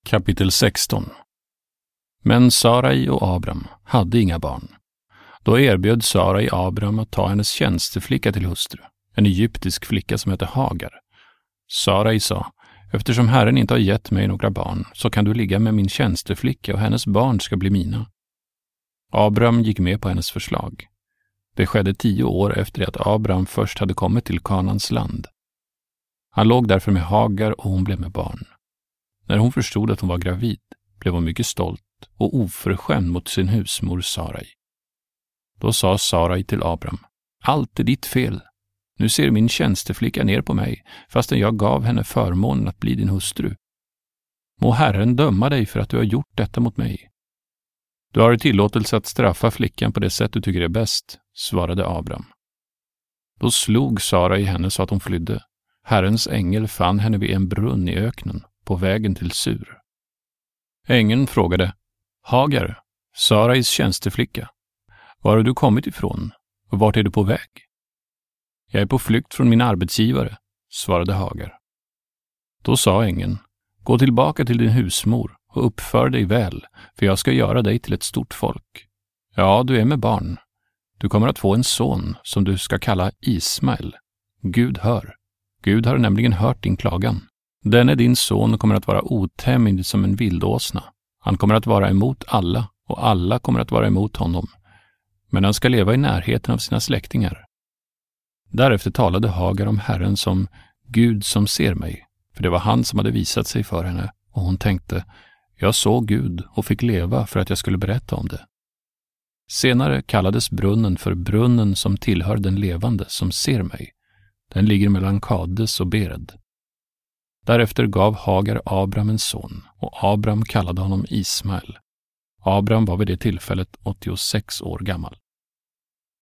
Kapitel 16. Men Sarai och Abram hade inga barn. Då erbjöd Sarai Abram att ta hennes tjänsteflicka till hustru, en egyptisk flicka som hette Hagar. Sarai sa: eftersom Herren inte har gett mig några barn, så kan du ligga med min tjänsteflicka och hennes barn ska bli mina. Abram gick med på hennes förslag. Det skedde 10 år efter det att Abram först hade kommit till Kanans land. Han låg därför med Hagar och hon blev med barn. När hon förstod att hon var gravid blev hon mycket stolt och oförskämd mot sin husmor Sarai. Då sa Sarai till Abram: allt är ditt fel. Nu ser min tjänsteflicka ner på mig, fastän jag gav henne förmånen att bli din hustru. Må Herren döma dig för att du har gjort detta mot mig. Du har tillåtelse att straffa flickan på det sätt du tycker är bäst, svarade Abram. Då slog Sarai henne så att hon flydde. Herrens ängel fann henne vid en brunn i öknen, på vägen till Sur. Ängeln frågade: Hagar, Sarais tjänsteflicka, var har du kommit ifrån och vart är du på väg? Jag är på flykt från min arbetsgivare, svarade Hagar. Då sa ängeln: gå tillbaka till din husmor och uppför dig väl, för jag ska göra dig till ett stort folk. Ja, du är med barn. Du kommer att få en son som du ska kalla Ismael. Gud hör. Gud har nämligen hört din klagan. Denne din son kommer att vara otämjd som en vildåsna. Han kommer att vara emot alla och alla kommer att vara emot honom. Men han ska leva i närheten av sina släktingar. Därefter talade Hagar om Herren som Gud som ser mig, för det var han som hade visat sig för henne, och hon tänkte: jag såg Gud och fick leva för att jag skulle berätta om det. Senare kallades brunnen för brunnen som tillhör den levande som ser mig. Den ligger mellan Kades och Bered. Därefter gav Hagar Abram en son, och Abram kallade honom Ismael. Abram var vid det tillfället 86 år gammal.